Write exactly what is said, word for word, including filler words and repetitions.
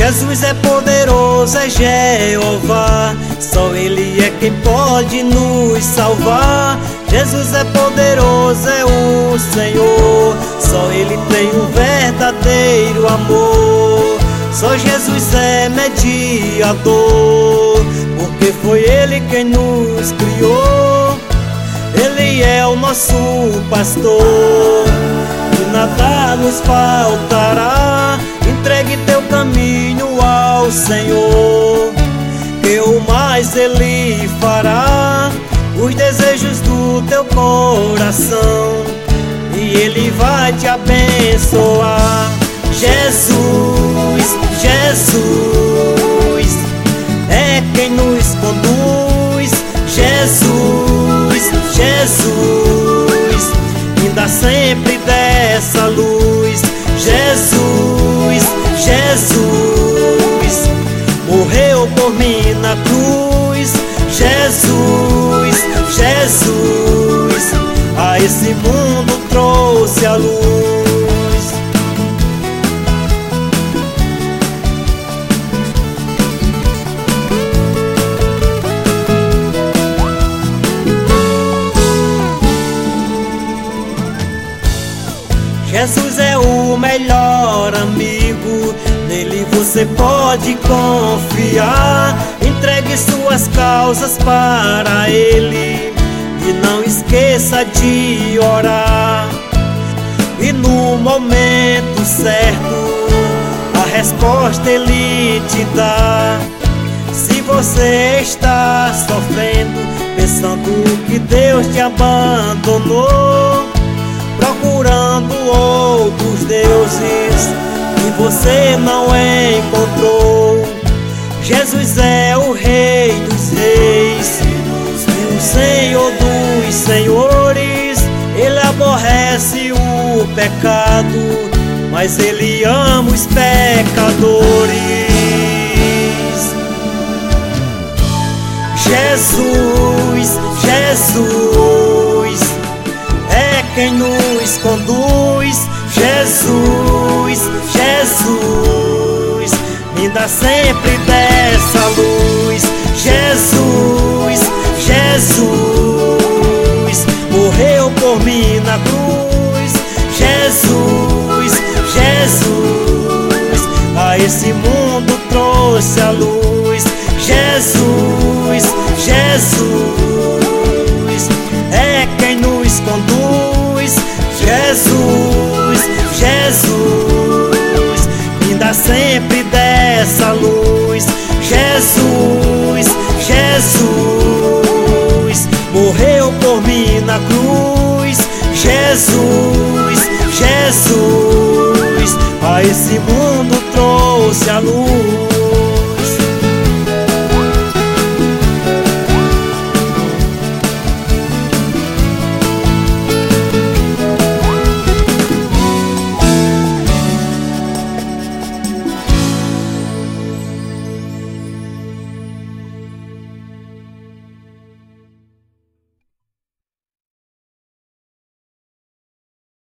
Jesus é poderoso, é Jeová, só Ele é quem pode nos salvar. Jesus é poderoso, é o Senhor, só Ele tem um verdadeiro amor. Só Jesus é mediador, porque foi Ele quem nos criou. Ele é o nosso pastor, e nada nos faltará. Entregue teu caminho ao Senhor, que o mais Ele fará os desejos do teu coração, e Ele vai te abençoar. Jesus, Jesus é quem nos conduz. Jesus, Jesus me dá sempre dessa luz. Jesus, Jesus morreu por mim na cruz. Jesus, Jesus a esse mundo trouxe a luz. Jesus é o melhor amigo, nele você pode confiar. Entregue suas causas para Ele e não esqueça de orar. E no momento certo a resposta Ele te dá. Se você está sofrendo, pensando que Deus te abandonou, procurando outros deuses que você não encontrou, Jesus é o Rei dos Reis e o Senhor dos Senhores. Ele aborrece o pecado, mas Ele ama os pecadores. Jesus, Jesus é quem nos conduz. Jesus, Jesus me dá sempre dessa luz. Jesus, Jesus morreu por mim na cruz. Jesus, Jesus a esse mundo trouxe a luz. Jesus, Jesus é quem nos conduz. Jesus, Jesus me dá sempre dessa luz. Jesus, Jesus morreu por mim na cruz. Jesus, Jesus a esse mundo trouxe a luz.